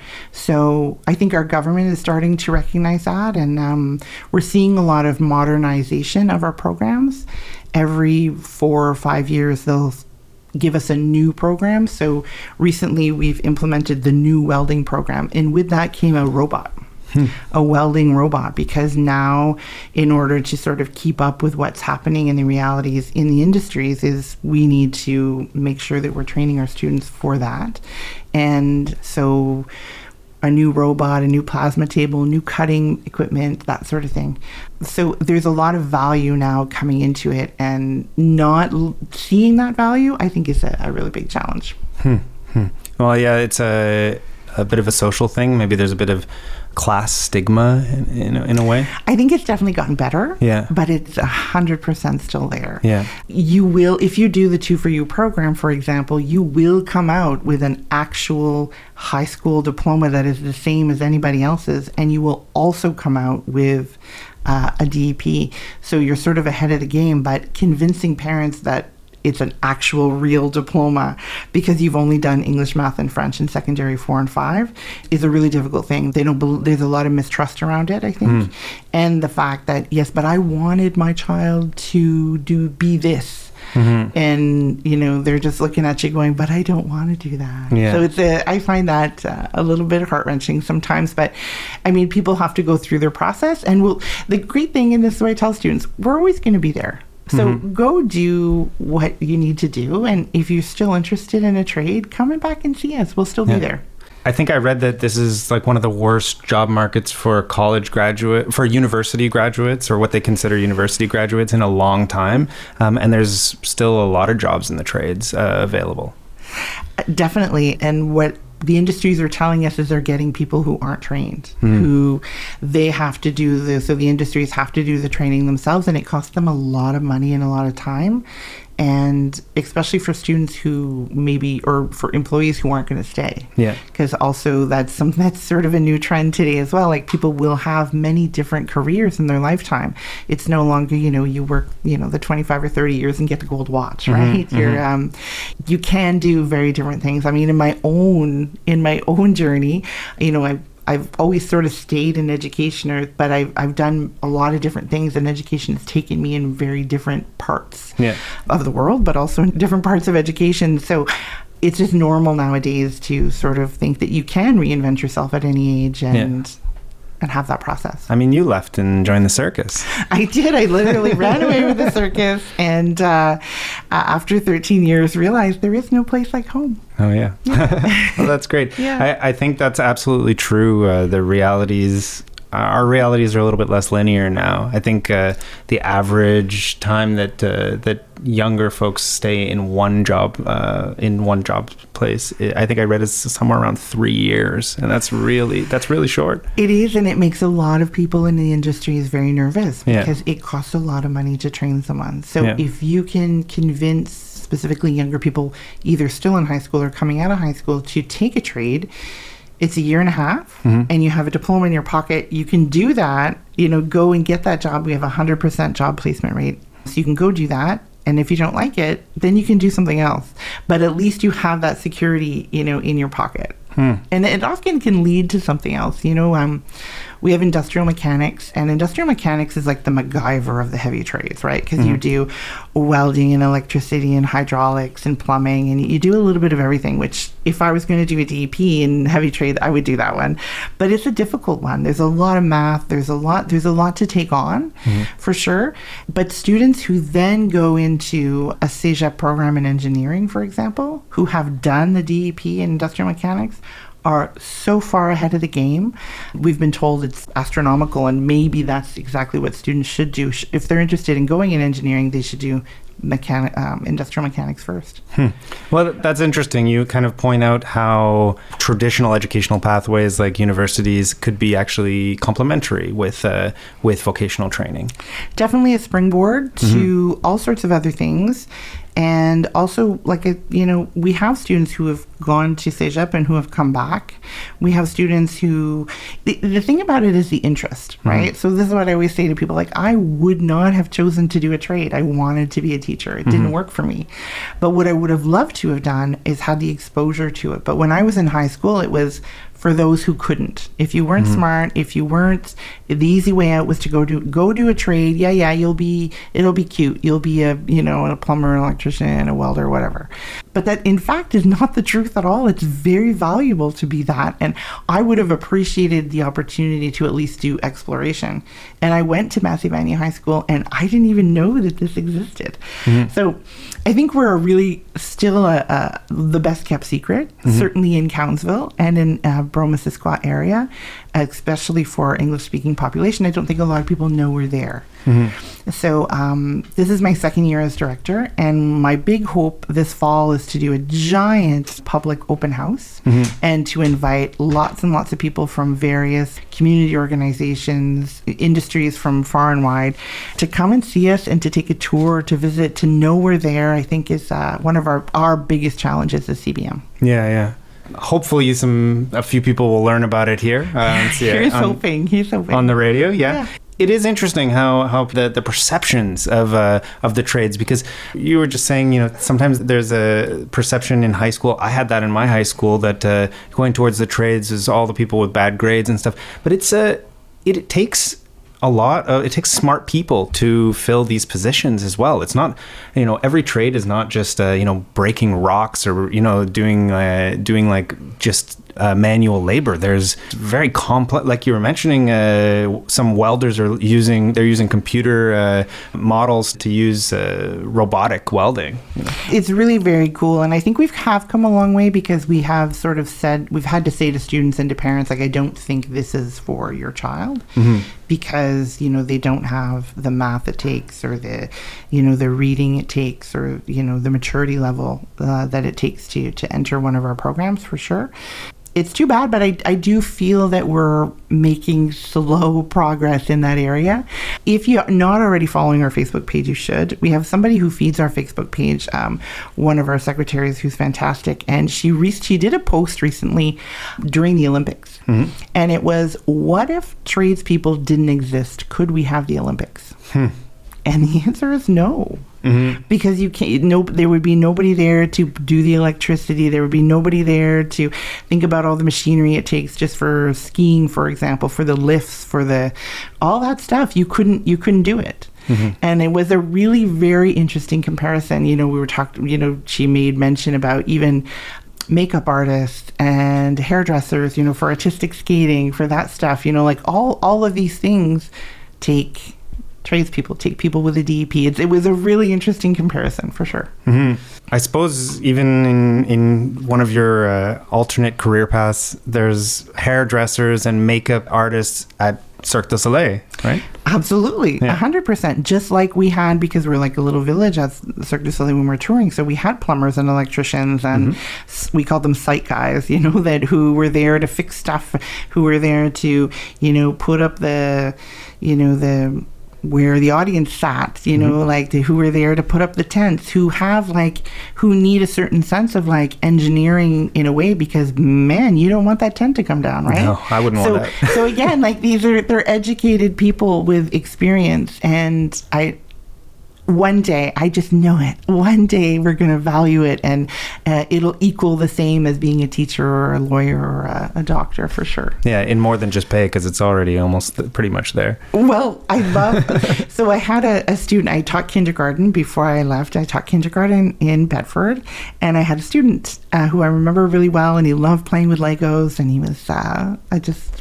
So I think our government is starting to recognize that, and um, we're seeing a lot of modernization of our programs. Every four or five years, they'll give us a new program. So recently we've implemented the new welding program, and with that came a robot. Hmm. A welding robot, because now in order to sort of keep up with what's happening in the realities in the industries is we need to make sure that we're training our students for that. And so a new robot, a new plasma table, new cutting equipment, that sort of thing. So there's a lot of value now coming into it, and not l- seeing that value, I think, is a, a really big challenge. Hmm. Hmm. Well, yeah, it's a, a bit of a social thing. Maybe there's a bit of class stigma in, in, a, in a way. I think it's definitely gotten better. Yeah. But it's one hundred percent still there. Yeah. You will, if you do the Two for You program, for example, you will come out with an actual high school diploma that is the same as anybody else's, and you will also come out with uh, a D E P. So you're sort of ahead of the game, but convincing parents that it's an actual real diploma because you've only done English, math, and French in secondary four and five is a really difficult thing. They don't. Bel- there's a lot of mistrust around it, I think, mm. and the fact that yes, but I wanted my child to do be this, mm-hmm. and you know they're just looking at you going, but I don't want to do that. Yeah. So it's a. I find that uh, a little bit heart wrenching sometimes, but I mean, people have to go through their process, and we'll. The great thing, and this is what I tell students, we're always going to be there. So mm-hmm. go do what you need to do. And if you're still interested in a trade, come back and see us. We'll still yeah. be there. I think I read that this is like one of the worst job markets for college graduate, for university graduates, or what they consider university graduates, in a long time. Um, and there's still a lot of jobs in the trades uh, available. Definitely. And what the industries are telling us is they're getting people who aren't trained, mm. who they have to do the, so the industries have to do the training themselves, and it costs them a lot of money and a lot of time. And especially for students who maybe, or for employees who aren't going to stay. Yeah. Because also that's something that's sort of a new trend today as well. Like people will have many different careers in their lifetime. It's no longer, you know, you work, you know, the twenty-five or thirty years and get the gold watch, right? Mm-hmm, You're, mm-hmm. um, you can do very different things. I mean, in my own, in my own journey, you know, I I've always sort of stayed in education, or, but I've, I've done a lot of different things, and education has taken me in very different parts yeah. of the world, but also in different parts of education. So it's just normal nowadays to sort of think that you can reinvent yourself at any age and... Yeah. and have that process. I mean, you left and joined the circus. I did. I literally ran away with the circus, and uh, after thirteen years, realized there is no place like home. Oh, yeah. yeah. Well, that's great. Yeah. I, I think that's absolutely true. Uh, the realities... Our realities are a little bit less linear now. I think uh, the average time that uh, that younger folks stay in one job uh, in one job place, I think I read is somewhere around three years, and that's really that's really short. It is, and it makes a lot of people in the industry is very nervous because yeah. it costs a lot of money to train someone. So yeah. if you can convince specifically younger people, either still in high school or coming out of high school, to take a trade. It's a year and a half, mm-hmm. and you have a diploma in your pocket. You can do that, you know, go and get that job. We have a one hundred percent job placement rate. So you can go do that. And if you don't like it, then you can do something else. But at least you have that security, you know, in your pocket. Hmm. And it often can lead to something else. You know, um, we have industrial mechanics, and industrial mechanics is like the MacGyver of the heavy trades, right? Because mm-hmm. you do welding and electricity and hydraulics and plumbing, and you do a little bit of everything, which if I was going to do a D E P in heavy trade, I would do that one. But it's a difficult one. There's a lot of math. There's a lot, there's a lot to take on, mm-hmm. for sure. But students who then go into a CEGEP program in engineering, for example, who have done the D E P in industrial mechanics, are so far ahead of the game. We've been told it's astronomical, and maybe that's exactly what students should do. If they're interested in going in engineering, they should do mechanic, um, industrial mechanics first. Hmm. Well, that's interesting. You kind of point out how traditional educational pathways like universities could be actually complementary with uh, with vocational training. Definitely a springboard to mm-hmm. all sorts of other things. And also, like, a, you know, we have students who have gone to CEGEP and who have come back. We have students who, the, the thing about it is the interest, right? Mm-hmm. So this is what I always say to people, like, I would not have chosen to do a trade. I wanted to be a teacher. It mm-hmm. didn't work for me. But what I would have loved to have done is had the exposure to it. But when I was in high school, it was for those who couldn't. If you weren't mm-hmm. smart, if you weren't, the easy way out was to go do go do a trade. Yeah, yeah, you'll be, it'll be cute. You'll be a, you know, a plumber, an electrician, a welder, whatever. but that in fact is not the truth at all. It's very valuable to be that. And I would have appreciated the opportunity to at least do exploration. And I went to Massey Vanier High School and I didn't even know that this existed. Mm-hmm. So I think we're a really still a, a, the best kept secret, mm-hmm. certainly in Cowansville and in uh, Brome-Missisquoi area, especially for English speaking population. I don't think a lot of people know we're there. Mm-hmm. So um, this is my second year as director, and my big hope this fall is to do a giant public open house mm-hmm. and to invite lots and lots of people from various community organizations, industries from far and wide, to come and see us and to take a tour, to visit, to know we're there. I think is uh, one of our, our biggest challenges as C B M. Yeah, yeah. Hopefully some a few people will learn about it here. Uh, he's on, hoping. He's hoping. On the radio, yeah. yeah. It is interesting how, how the, the perceptions of uh, of the trades, because you were just saying, you know, sometimes there's a perception in high school. I had that in my high school that uh, going towards the trades is all the people with bad grades and stuff. But it's a, it, it takes a lot of, it takes smart people to fill these positions as well. It's not, you know, every trade is not just, uh, you know, breaking rocks or, you know, doing, uh, doing like just Uh, manual labor. There's very complex, like you were mentioning, uh, some welders are using, they're using computer uh, models to use uh, robotic welding. You know? It's really very cool. And I think we have come a long way because we have sort of said, we've had to say to students and to parents, like, I don't think this is for your child mm-hmm. because, you know, they don't have the math it takes or the, you know, the reading it takes or, you know, the maturity level uh, that it takes to, to enter one of our programs for sure. It's too bad, but I, I do feel that we're making slow progress in that area. If you're not already following our Facebook page, you should. We have somebody who feeds our Facebook page, um, one of our secretaries who's fantastic, and she re- she did a post recently during the Olympics, mm-hmm. and it was, what if tradespeople didn't exist? Could we have the Olympics? Hmm. And the answer is no. Mm-hmm. Because you can't. No, there would be nobody there to do the electricity. There would be nobody there to think about all the machinery it takes just for skiing, for example, for the lifts, for the all that stuff. You couldn't. You couldn't do it. Mm-hmm. And it was a really very interesting comparison. You know, we were talking. You know, she made mention about even makeup artists and hairdressers. You know, for artistic skating, for that stuff. You know, like all all of these things take. Tradespeople, take people with a D E P. It, it was a really interesting comparison for sure. Mm-hmm. I suppose even in, in one of your uh, alternate career paths, there's hairdressers and makeup artists at Cirque du Soleil, right? Absolutely, yeah. one hundred percent. Just like we had, because we're like a little village at Cirque du Soleil when we're touring, so we had plumbers and electricians, and mm-hmm. we called them site guys, you know, that who were there to fix stuff, who were there to, you know, put up the, you know, the... where the audience sat, you know, mm-hmm. like the, who were there to put up the tents, who have like, who need a certain sense of like engineering in a way, because man, you don't want that tent to come down, right? No, I wouldn't so, want that. So again, like these are, they're educated people with experience, and I, one day, I just know it. One day we're going to value it, and uh, it'll equal the same as being a teacher or a lawyer or a, a doctor for sure. Yeah, in more than just pay, because it's already almost th- pretty much there. Well, I love... so I had a, a student, I taught kindergarten before I left. I taught kindergarten in Bedford, and I had a student uh, who I remember really well, and he loved playing with Legos, and he was, uh, I just...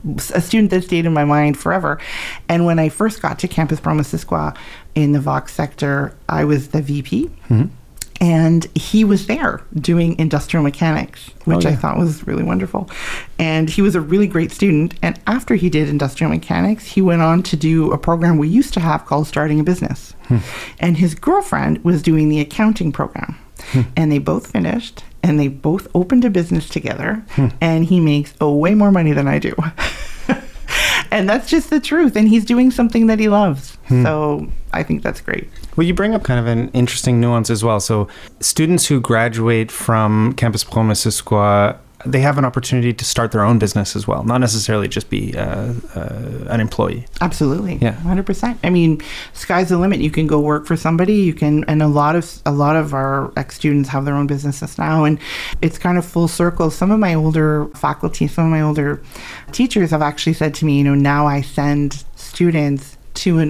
a student that stayed in my mind forever. And when I first got to Campus Brome-Missisquoi in the Vox sector, I was the V P. Mm-hmm. And he was there doing industrial mechanics, which oh, yeah. I thought was really wonderful. And he was a really great student. And after he did industrial mechanics, he went on to do a program we used to have called Starting a Business. Hmm. And his girlfriend was doing the accounting program. Hmm. And they both finished, and they both opened a business together. Hmm. And he makes oh, way more money than I do. And that's just the truth. And he's doing something that he loves. Hmm. So I think that's great. Well, you bring up kind of an interesting nuance as well. So students who graduate from Campus Brome-Missisquoi, they have an opportunity to start their own business as well, not necessarily just be uh, uh, an employee. Absolutely. Yeah. one hundred percent. I mean, sky's the limit. You can go work for somebody. You can, and a lot of a lot of our ex-students have their own businesses now, and it's kind of full circle. Some of my older faculty, some of my older teachers have actually said to me, you know, now I send students to an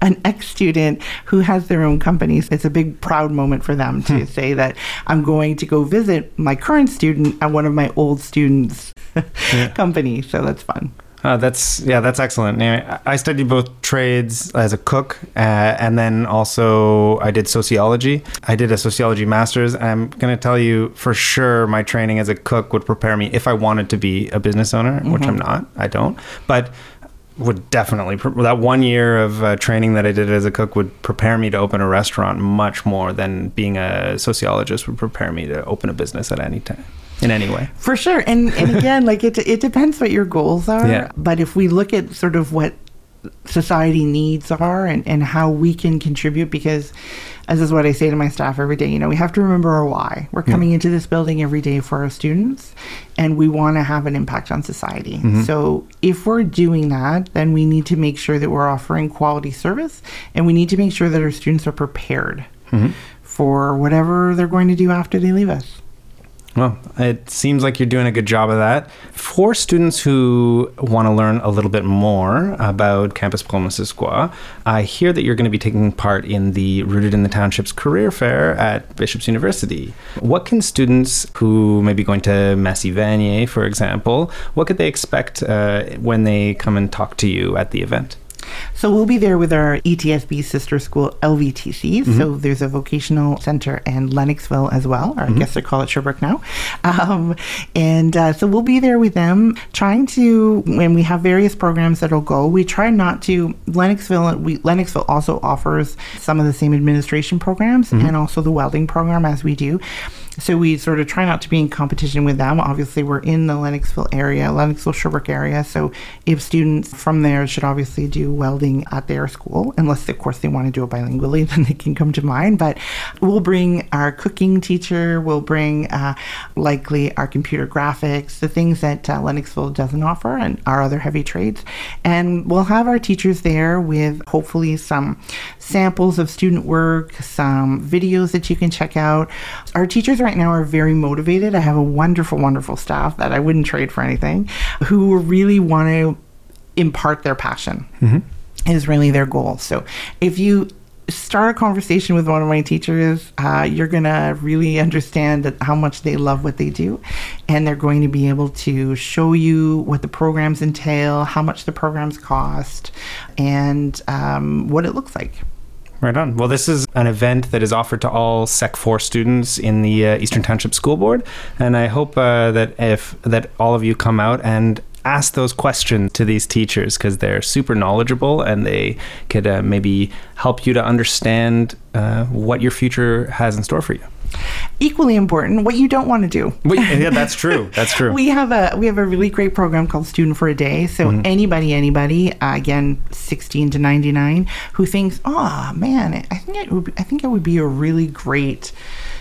an ex-student who has their own companies, it's a big proud moment for them to say that I'm going to go visit my current student at one of my old students' yeah. company. So that's fun. Uh, that's yeah, that's excellent. Anyway, I studied both trades as a cook, uh, and then also I did sociology. I did a sociology master's. I'm going to tell you for sure, my training as a cook would prepare me if I wanted to be a business owner, mm-hmm. which I'm not. I don't, but would definitely that one year of uh, training that I did as a cook would prepare me to open a restaurant much more than being a sociologist would prepare me to open a business at any time. In any way. For sure. And and again, like it it depends what your goals are. Yeah. But if we look at sort of what society needs are and, and how we can contribute, because as is what I say to my staff every day, you know, we have to remember our why. We're coming yeah. into this building every day for our students, and we want to have an impact on society. Mm-hmm. So if we're doing that, then we need to make sure that we're offering quality service, and we need to make sure that our students are prepared mm-hmm. for whatever they're going to do after they leave us. Well, it seems like you're doing a good job of that. For students who want to learn a little bit more about Campus Pro-Missisquoi, I hear that you're going to be taking part in the Rooted in the Townships career fair at Bishop's University. What can students who may be going to Massey Vanier, for example, what could they expect uh, when they come and talk to you at the event? So we'll be there with our E T S B sister school, L V T C. Mm-hmm. So there's a vocational center in Lennoxville as well, or mm-hmm. I guess they call it Sherbrooke now. Um, and uh, so we'll be there with them, trying to, when we have various programs that'll go, we try not to, Lennoxville, we, Lennoxville also offers some of the same administration programs mm-hmm. and also the welding program as we do. So we sort of try not to be in competition with them. Obviously, we're in the Lennoxville area, Lennoxville, Sherbrooke area. So if students from there should obviously do welding at their school, unless, of course, they want to do it bilingually, then they can come to mine. But we'll bring our cooking teacher, we'll bring uh, likely our computer graphics, the things that uh, Lennoxville doesn't offer, and our other heavy trades. And we'll have our teachers there with hopefully some samples of student work, some videos that you can check out. Our teachers right now are very motivated. I have a wonderful, wonderful staff that I wouldn't trade for anything, who really want to impart their passion. Mm-hmm. Is really their goal. So if you start a conversation with one of my teachers, uh, you're going to really understand that how much they love what they do, and they're going to be able to show you what the programs entail, how much the programs cost, and um, what it looks like. Right on. Well, this is an event that is offered to all Sec four students in the uh, Eastern Township School Board, and I hope uh, that if that all of you come out and ask those questions to these teachers, because they're super knowledgeable and they could uh, maybe help you to understand uh, what your future has in store for you. Equally important, what you don't want to do. Well, yeah, that's true. That's true. we have a we have a really great program called Student for a Day. So mm-hmm. anybody, anybody, uh, again, sixteen to ninety-nine, who thinks, oh man, I think it would be, I think it would be a really great,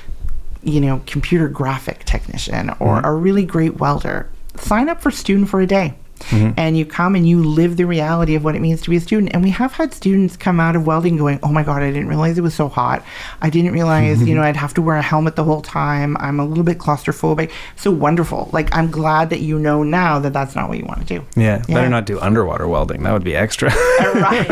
you know, computer graphic technician or mm-hmm. a really great welder. Sign up for Student for a Day. Mm-hmm. And you come and you live the reality of what it means to be a student. And we have had students come out of welding going, oh my God, I didn't realize it was so hot. I didn't realize, mm-hmm. you know, I'd have to wear a helmet the whole time. I'm a little bit claustrophobic. So wonderful. Like, I'm glad that you know now that that's not what you want to do. Yeah, yeah. Better not do underwater welding. That would be extra. Right,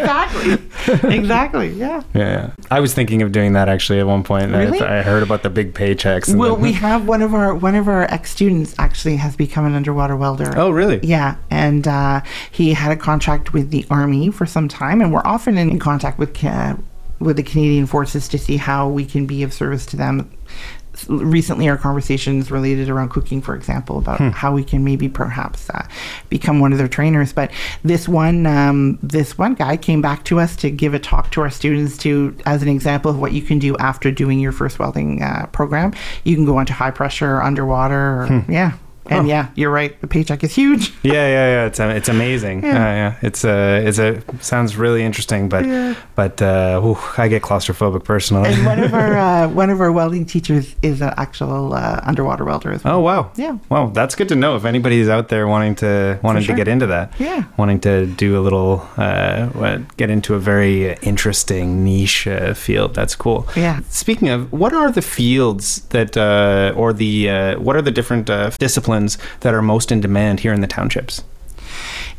exactly. Exactly, yeah. yeah. Yeah. I was thinking of doing that actually at one point. Really? I, I heard about the big paychecks. And well, then, we have one of our one of our ex-students actually has become an underwater welder. Oh, really? Yeah. Yeah, and uh, he had a contract with the Army for some time, and we're often in contact with uh, with the Canadian Forces to see how we can be of service to them. Recently, our conversations related around cooking, for example, about hmm. how we can maybe perhaps uh, become one of their trainers. But this one, um, this one guy came back to us to give a talk to our students to, as an example of what you can do after doing your first welding uh, program. You can go into high pressure, underwater, or, hmm. yeah. And oh. yeah, you're right. The paycheck is huge. yeah, yeah, yeah. It's it's amazing. Yeah, uh, yeah. It's uh, it's a sounds really interesting, but yeah. but uh, whew, I get claustrophobic personally. And one of our uh, one of our welding teachers is an actual uh, underwater welder as well. Oh wow. Yeah. Wow, that's good to know. If anybody's out there wanting to wanting sure. to get into that, yeah, wanting to do a little uh, get into a very interesting niche uh, field, that's cool. Yeah. Speaking of, what are the fields that uh, or the uh, what are the different uh, disciplines that are most in demand here in the townships?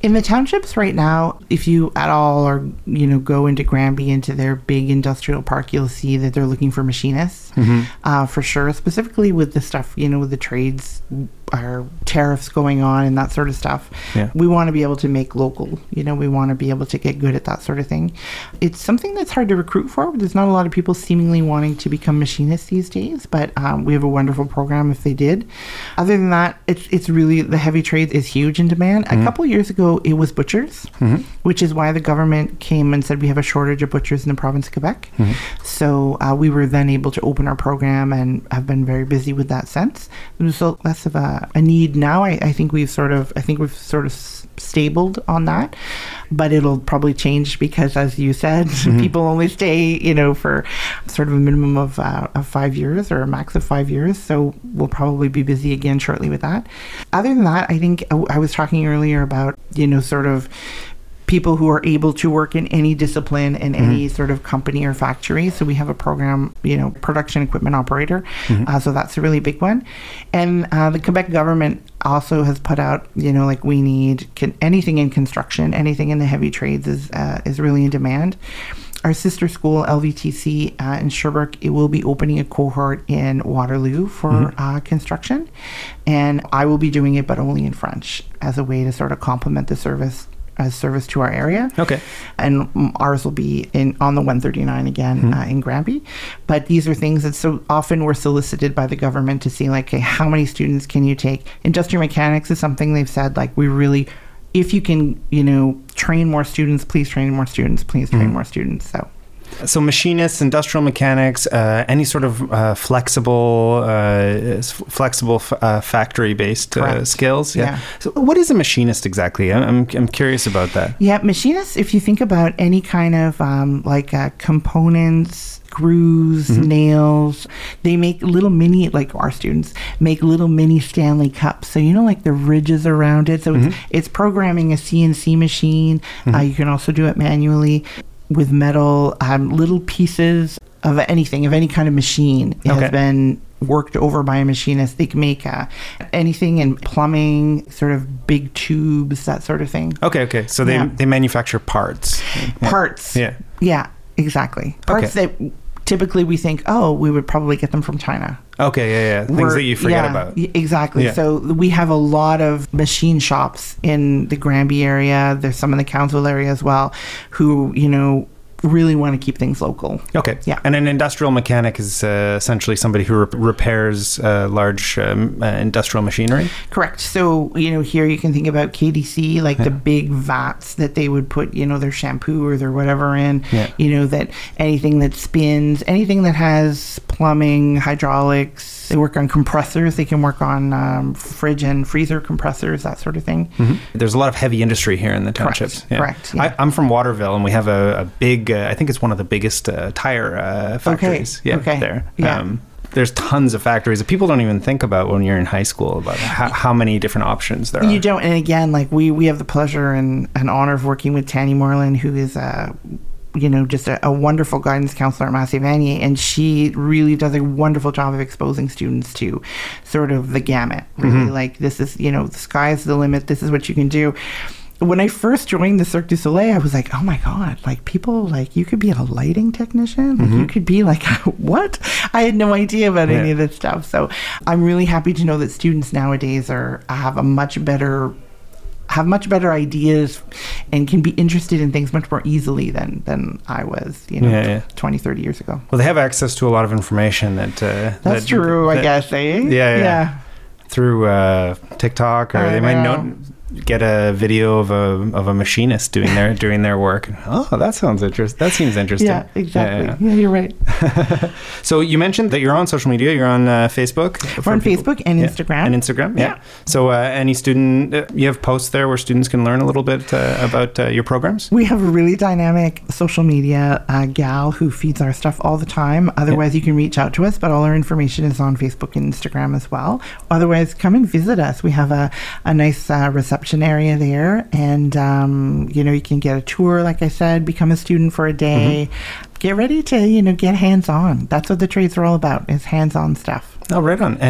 In the townships right now, if you at all or you know go into Granby into their big industrial park, you'll see that they're looking for machinists mm-hmm. uh, for sure. Specifically with the stuff you know with the trades, our tariffs going on and that sort of stuff. Yeah. We want to be able to make local. You know, we want to be able to get good at that sort of thing. It's something that's hard to recruit for. There's not a lot of people seemingly wanting to become machinists these days, but um, we have a wonderful program if they did. Other than that, it's it's really the heavy trade is huge in demand. Mm-hmm. A couple of years ago, it was butchers, mm-hmm. which is why the government came and said we have a shortage of butchers in the province of Quebec. Mm-hmm. So uh, we were then able to open our program and have been very busy with that since. There's less of a, a need now. I, I think we've sort of, I think we've sort of stabled on that, but it'll probably change because, as you said, mm-hmm. people only stay, you know, for sort of a minimum of, uh, of five years or a max of five years. So we'll probably be busy again shortly with that. Other than that, I think I was talking earlier about, you know, sort of people who are able to work in any discipline in mm-hmm. any sort of company or factory. So we have a program, you know, production equipment operator. Mm-hmm. Uh, so that's a really big one. And uh, the Quebec government also has put out, you know, like we need can, anything in construction, anything in the heavy trades is uh, is really in demand. Our sister school, L V T C uh, in Sherbrooke, it will be opening a cohort in Waterloo for mm-hmm. uh, construction. And I will be doing it, but only in French as a way to sort of complement the service as service to our area. Okay. And ours will be in on the one thirty-nine again mm-hmm. uh, in Granby. But these are things that so often were solicited by the government to see like, okay, how many students can you take? Industrial mechanics is something they've said, like, we really, if you can, you know, train more students, please train more students, please train mm-hmm. more students. So. So machinists, industrial mechanics, uh, any sort of uh, flexible, uh, f- flexible, f- uh, factory-based uh, skills. Yeah. yeah. So, what is a machinist exactly? I'm I'm curious about that. Yeah, machinists. If you think about any kind of um, like uh, components, screws, mm-hmm. nails, they make little mini, like our students make little mini Stanley cups. So you know, like the ridges around it. So mm-hmm. it's it's programming a C N C machine. Mm-hmm. Uh, you can also do it manually. With metal, um, little pieces of anything, of any kind of machine okay. has been worked over by a machinist. They can make uh, anything in plumbing, sort of big tubes, that sort of thing. Okay, okay. So they, yeah. they manufacture parts. Parts. Yeah. Yeah, exactly. Parts okay. that typically we think, oh, we would probably get them from China. Okay, yeah, yeah. Things We're, that you forget yeah, about. Exactly. Yeah. So we have a lot of machine shops in the Granby area. There's some in the Council area as well who, you know, really want to keep things local. Okay. Yeah. And an industrial mechanic is uh, essentially somebody who re- repairs uh, large um, uh, industrial machinery? Correct. So, you know, here you can think about K D C, like yeah. the big vats that they would put, you know, their shampoo or their whatever in, yeah. you know, that anything that spins, anything that has plumbing, hydraulics, they work on compressors, they can work on um, fridge and freezer compressors, that sort of thing. Mm-hmm. There's a lot of heavy industry here in the townships. Correct. Yeah. Correct. Yeah. I, I'm from Waterville, and we have a, a big, uh, I think it's one of the biggest uh, tire uh, factories okay. Yeah, okay. there. Yeah. Um, there's tons of factories that people don't even think about when you're in high school about how, how many different options there are. You don't. And again, like we, we have the pleasure and, and honor of working with Tanny Moreland, who is a, you know, just a, a wonderful guidance counselor at Massey Vanier. And she really does a wonderful job of exposing students to sort of the gamut. Really, mm-hmm. like this is, you know, the sky's the limit. This is what you can do. When I first joined the Cirque du Soleil, I was like, oh my God, like people, like you could be a lighting technician. Like, mm-hmm. you could be like, what? I had no idea about yeah. any of this stuff. So I'm really happy to know that students nowadays are have a much better, have much better ideas and can be interested in things much more easily than, than I was, you know, yeah, yeah. twenty, thirty years ago. Well, they have access to a lot of information that... Uh, That's that, true, that, I guess, eh? Yeah, yeah. yeah. Through uh, TikTok, or I they might know. know get a video of a of a machinist doing their doing their work. Oh, that sounds interesting. That seems interesting. Yeah, exactly. Yeah, yeah. yeah you're right. So you mentioned that you're on social media. You're on uh, Facebook. We're on people. Facebook and yeah. Instagram. And Instagram, yeah. yeah. So uh, any student, uh, you have posts there where students can learn a little bit uh, about uh, your programs? We have a really dynamic social media uh, gal who feeds our stuff all the time. Otherwise, yeah. you can reach out to us, but all our information is on Facebook and Instagram as well. Otherwise, come and visit us. We have a, a nice uh, reception area there, and um, you know, you can get a tour, like I said, become a student for a day, mm-hmm. get ready to, you know, get hands-on. That's what the trades are all about, is hands-on stuff. Oh, right on. And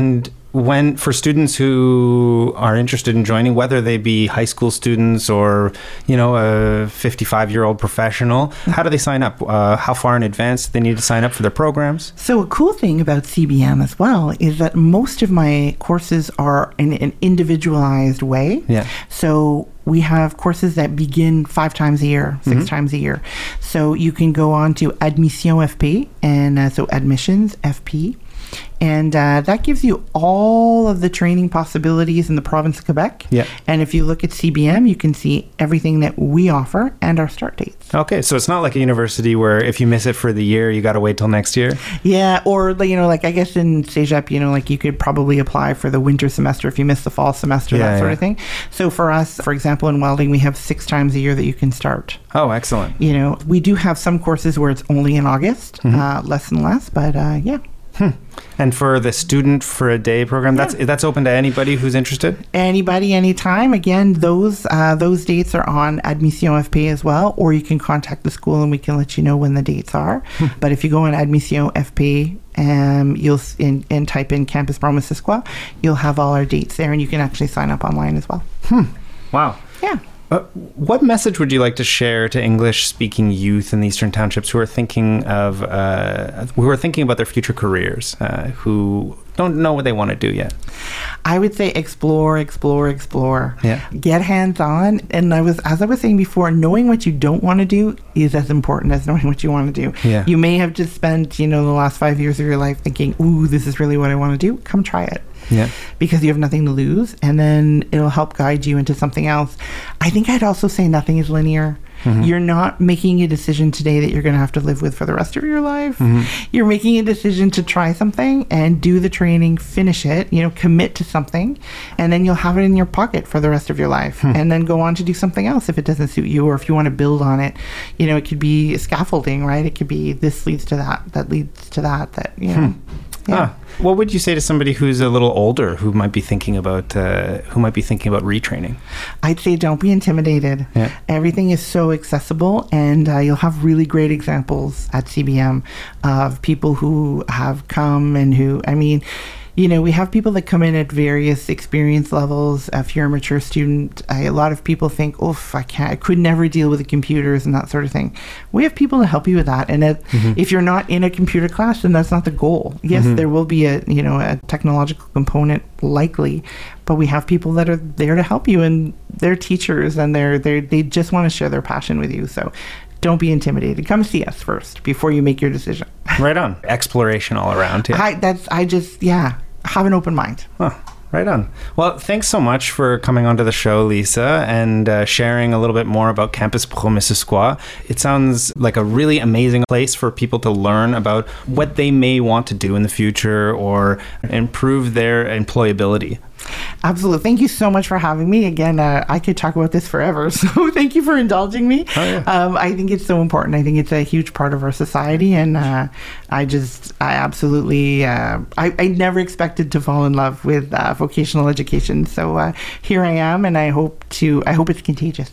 when for students who are interested in joining, whether they be high school students or, you know, a fifty-five-year-old professional, how do they sign up? Uh, how far in advance do they need to sign up for their programs? So a cool thing about C B M as well is that most of my courses are in an individualized way. Yeah. So we have courses that begin five times a year, six mm-hmm. times a year. So you can go on to Admission F P, and uh, so Admissions F P. And uh, that gives you all of the training possibilities in the province of Quebec. Yeah. And if you look at C B M, you can see everything that we offer and our start dates. Okay, so it's not like a university where if you miss it for the year, you got to wait till next year? Yeah, or, you know, like I guess in Cégep, you know, like you could probably apply for the winter semester if you miss the fall semester, yeah, that sort yeah. of thing. So for us, for example, in welding, we have six times a year that you can start. Oh, excellent. You know, we do have some courses where it's only in August, mm-hmm. uh, less and less, but uh, yeah. Hmm. And for the student for a day program, yeah. that's that's open to anybody who's interested? Anybody, anytime. Again, those uh, those dates are on Admission F P as well, or you can contact the school and we can let you know when the dates are. Hmm. But if you go on Admission F P um, you'll in, and type in Campus Brome-Missisquoi, you'll have all our dates there, and you can actually sign up online as well. Hmm. Wow. Yeah. Uh, what message would you like to share to English-speaking youth in the Eastern Townships who are thinking of, uh, who are thinking about their future careers, uh, who don't know what they want to do yet? I would say explore, explore, explore. Yeah. Get hands-on. And I was, as I was saying before, knowing what you don't want to do is as important as knowing what you want to do. Yeah. You may have just spent, you know, the last five years of your life thinking, ooh, this is really what I want to do. Come try it. Yeah. Because you have nothing to lose, and then it'll help guide you into something else. I think I'd also say nothing is linear. Mm-hmm. You're not making a decision today that you're going to have to live with for the rest of your life. Mm-hmm. You're making a decision to try something and do the training, finish it, you know, commit to something, and then you'll have it in your pocket for the rest of your life. Hmm. And then go on to do something else if it doesn't suit you, or if you want to build on it. You know, it could be scaffolding, right? It could be this leads to that, that leads to that, that, you know. Hmm. Yeah. Ah. What would you say to somebody who's a little older who might be thinking about uh, who might be thinking about retraining? I'd say don't be intimidated. Yeah. Everything is so accessible, and uh, you'll have really great examples at C B M of people who have come and who, I mean, you know, we have people that come in at various experience levels. If you're a mature student, I, a lot of people think, oof, I can't, I could never deal with the computers and that sort of thing. We have people to help you with that. And it, mm-hmm. if you're not in a computer class, then that's not the goal. Yes, mm-hmm. there will be a, you know, a technological component likely, but we have people that are there to help you, and they're teachers, and they're, they're, they just want to share their passion with you. So don't be intimidated. Come see us first before you make your decision. Right on. Exploration all around. Yeah. I, that's, I just, yeah, have an open mind. Huh. Right on. Well, thanks so much for coming onto the show, Lisa, and uh, sharing a little bit more about Campus Brome-Missisquoi. It sounds like a really amazing place for people to learn about what they may want to do in the future or improve their employability. Absolutely. Thank you so much for having me. Again, uh, I could talk about this forever, so thank you for indulging me. Oh, yeah. um, I think it's so important. I think it's a huge part of our society, and uh, I just, I absolutely, uh, I, I never expected to fall in love with uh, vocational education. So uh, here I am, and I hope to, I hope it's contagious.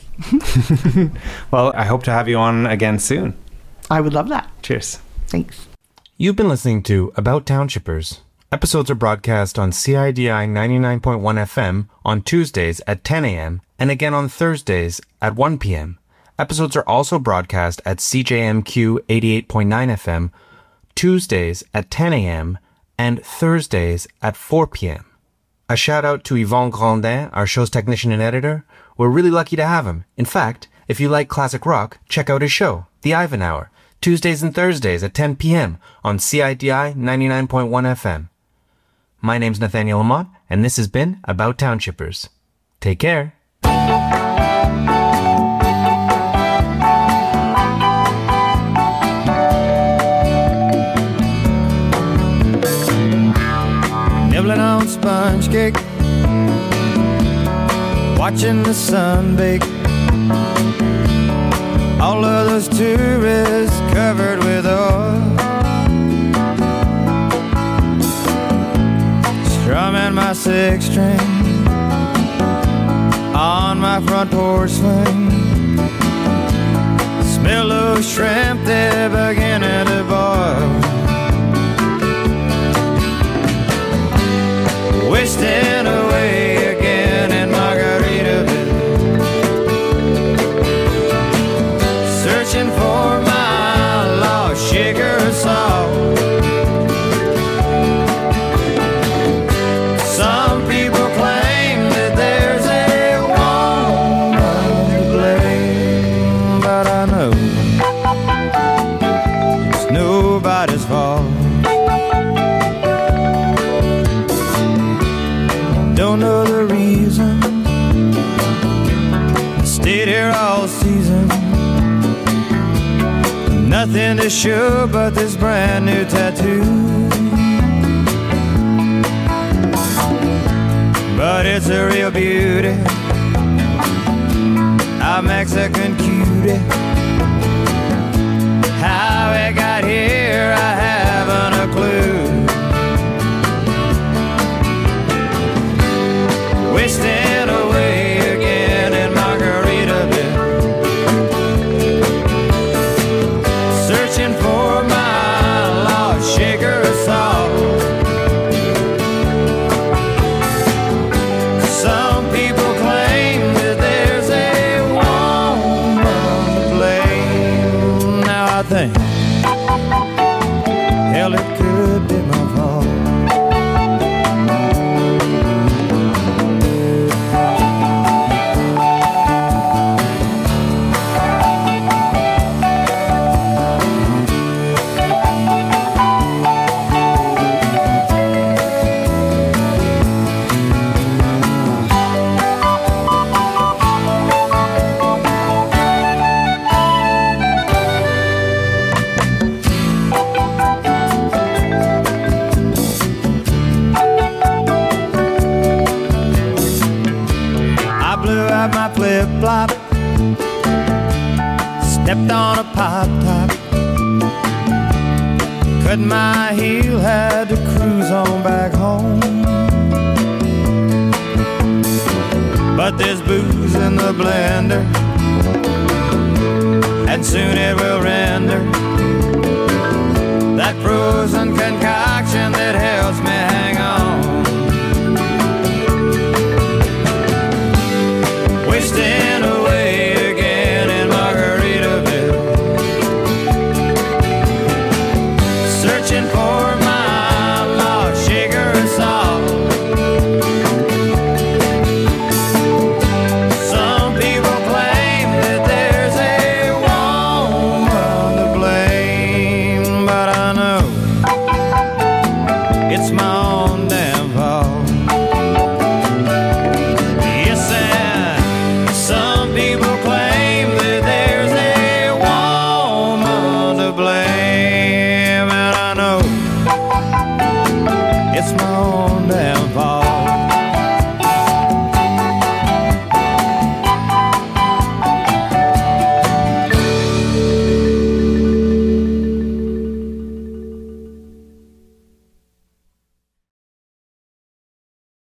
Well, I hope to have you on again soon. I would love that. Cheers. Thanks. You've been listening to About Townshippers. Episodes are broadcast on C I D I ninety-nine point one F M on Tuesdays at ten a.m. and again on Thursdays at one p.m. Episodes are also broadcast at C J M Q eighty-eight point nine F M Tuesdays at ten a.m. and Thursdays at four p.m. A shout out to Yvon Grandin, our show's technician and editor. We're really lucky to have him. In fact, if you like classic rock, check out his show, The Ivan Hour, Tuesdays and Thursdays at ten p.m. on C I D I ninety-nine point one F M. My name's Nathaniel Lamont, and this has been About Townshippers. Take care. Nibbling on sponge cake, watching the sun bake. All of those tourists covered with oil, strumming my six string on my front porch swing. Smell those shrimp, they're beginning to boil. know it's nobody's fault. Don't know the reason I stayed here all season. Nothing to show but this brand new tattoo. But it's a real beauty, a Mexican cutie. How it got here, I haven't a clue. Wasting away again in Margaritaville, searching for my lost shaker of salt. Some people claim that there's a woman to blame. Now I think, hell, it could be my fault. My flip-flop, stepped on a pop-top, cut my heel, had to cruise on back home. But there's booze in the blender, and soon it will render